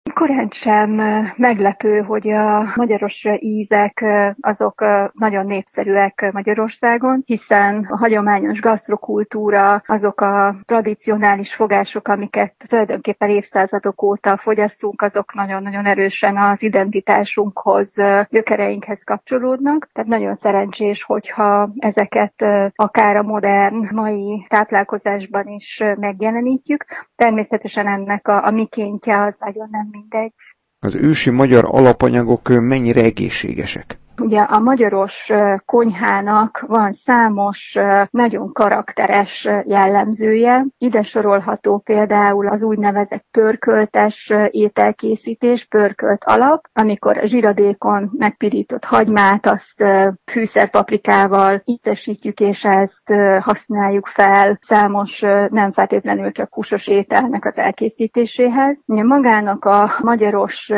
Korán sem meglepő, hogy a magyaros ízek azok nagyon népszerűek Magyarországon, hiszen a hagyományos gasztrokultúra, azok a tradicionális fogások, amiket tulajdonképpen évszázadok óta fogyasztunk, azok nagyon-nagyon erősen az identitásunkhoz, gyökereinkhez kapcsolódnak. Tehát nagyon szerencsés, hogyha ezeket akár a modern mai táplálkozásban is megjelenítjük. Természetesen ennek a mikéntje az nagyon nem mindegy. Az ősi magyar alapanyagok mennyire egészségesek? Ugye a magyaros konyhának van számos nagyon karakteres jellemzője. Ide sorolható például az úgynevezett pörköltes ételkészítés, pörkölt alap, amikor a zsiradékon megpirított hagymát, azt fűszerpaprikával ízesítjük, és ezt használjuk fel számos nem feltétlenül csak húsos ételnek az elkészítéséhez. Ugye magának a magyaros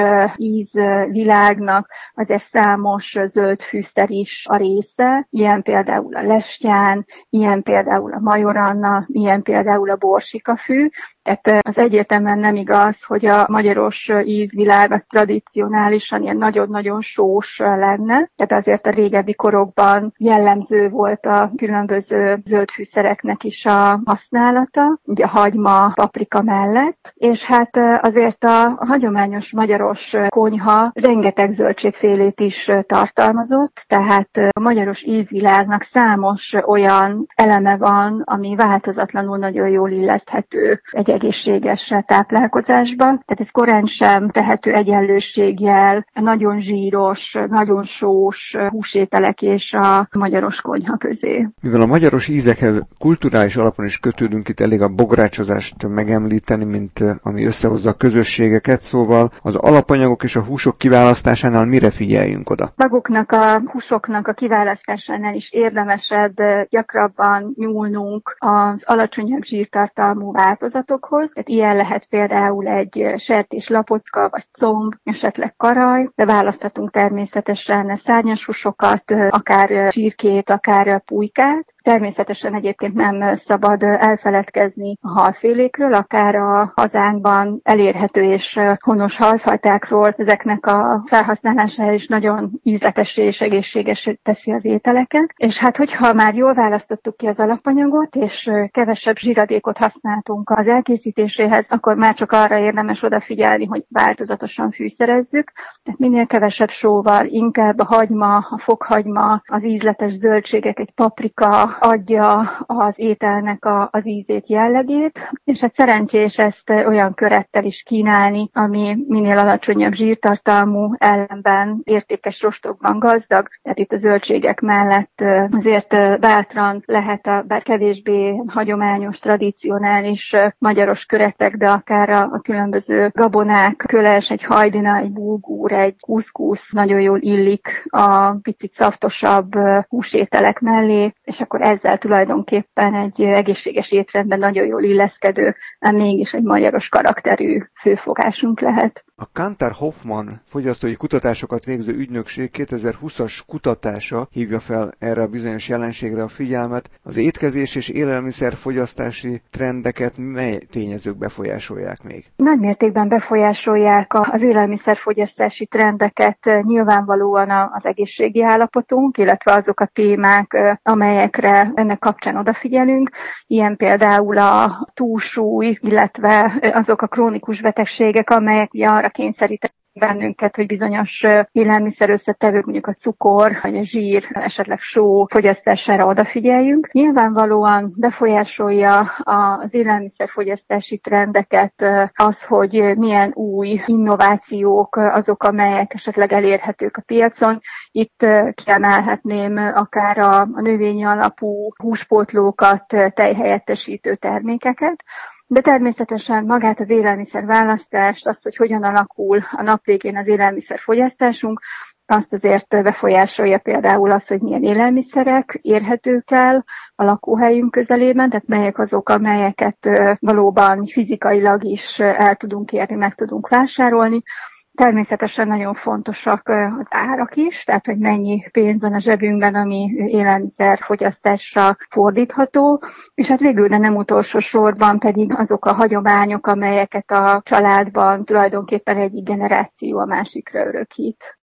ízvilágnak azért számos zöld fűszer is a része, ilyen például a lestyán, ilyen például a majoranna, ilyen például a borsikafű. Tehát az egyértelműen nem igaz, hogy a magyaros ízvilág az tradicionálisan ilyen nagyon-nagyon sós lenne. Tehát azért a régebbi korokban jellemző volt a különböző zöld fűszereknek is a használata, ugye a hagyma, paprika mellett, és hát azért a hagyományos magyaros konyha rengeteg zöldségfélét is tartalmazott, tehát a magyaros ízvilágnak számos olyan eleme van, ami változatlanul nagyon jól illeszthető egy egészséges táplálkozásba. Tehát ez korán sem tehető egyenlőséggel nagyon zsíros, nagyon sós húsételek és a magyaros konyha közé. Mivel a magyaros ízekhez kulturális alapon is kötődünk, itt elég a bográcsozást megemlíteni, mint ami összehozza a közösségeket, szóval az alapanyagok és a húsok kiválasztásánál mire figyeljünk oda? Maguknak a húsoknak a kiválasztásánál is érdemesebb gyakrabban nyúlnunk az alacsonyabb zsírtartalmú változatokhoz. Tehát ilyen lehet például egy sertéslapocka, vagy comb, esetleg karaj, de választhatunk természetesen szárnyas húsokat, akár csirkét, akár pulykát. Természetesen egyébként nem szabad elfeledkezni a halfélékről, akár a hazánkban elérhető és honos halfajtákról. Ezeknek a felhasználása is nagyon ízletes és egészséges teszi az ételeket. És hát, hogyha már jól választottuk ki az alapanyagot, és kevesebb zsiradékot használtunk az elkészítéséhez, akkor már csak arra érdemes odafigyelni, hogy változatosan fűszerezzük. Tehát minél kevesebb sóval, inkább a hagyma, a fokhagyma, az ízletes zöldségek, egy paprika adja az ételnek az ízét, jellegét, és hát szerencsés ezt olyan körettel is kínálni, ami minél alacsonyabb zsírtartalmú, ellenben értékes rostokban gazdag, tehát itt a zöldségek mellett azért bátran lehet bár kevésbé hagyományos, tradicionális magyaros köretek, de akár a különböző gabonák, köles, egy hajdina, egy bulgur, egy kuszkusz nagyon jól illik a picit szaftosabb húsételek mellé, és akkor ezzel tulajdonképpen egy egészséges étrendben nagyon jól illeszkedő, ám mégis egy magyaros karakterű főfogásunk lehet. A Kantar Hoffman fogyasztói kutatásokat végző ügynökség 2020-as kutatása hívja fel erre a bizonyos jelenségre a figyelmet. Az étkezés és élelmiszerfogyasztási trendeket mely tényezők befolyásolják még? Nagy mértékben befolyásolják az élelmiszerfogyasztási trendeket nyilvánvalóan az egészségi állapotunk, illetve azok a témák, amelyekre ennek kapcsán odafigyelünk. Ilyen például a túlsúly, illetve azok a krónikus betegségek, amelyek arra kényszerítenek bennünket, hogy bizonyos élelmiszer összetevők, mondjuk a cukor, vagy a zsír, esetleg só fogyasztására odafigyeljünk. Nyilvánvalóan befolyásolja az élelmiszerfogyasztási trendeket az, hogy milyen új innovációk azok, amelyek esetleg elérhetők a piacon. Itt kiemelhetném akár a növényi alapú húspótlókat, tejhelyettesítő termékeket, de természetesen magát az élelmiszerválasztást, azt, hogy hogyan alakul a nap végén az élelmiszerfogyasztásunk, azt azért befolyásolja például az, hogy milyen élelmiszerek érhetők el a lakóhelyünk közelében, tehát melyek azok, amelyeket valóban fizikailag is el tudunk érni, meg tudunk vásárolni. Természetesen nagyon fontosak az árak is, tehát hogy mennyi pénz van a zsebünkben, ami élelmiszerfogyasztásra fordítható, és hát végül, de nem utolsó sorban pedig azok a hagyományok, amelyeket a családban tulajdonképpen egyik generáció a másikra örökít.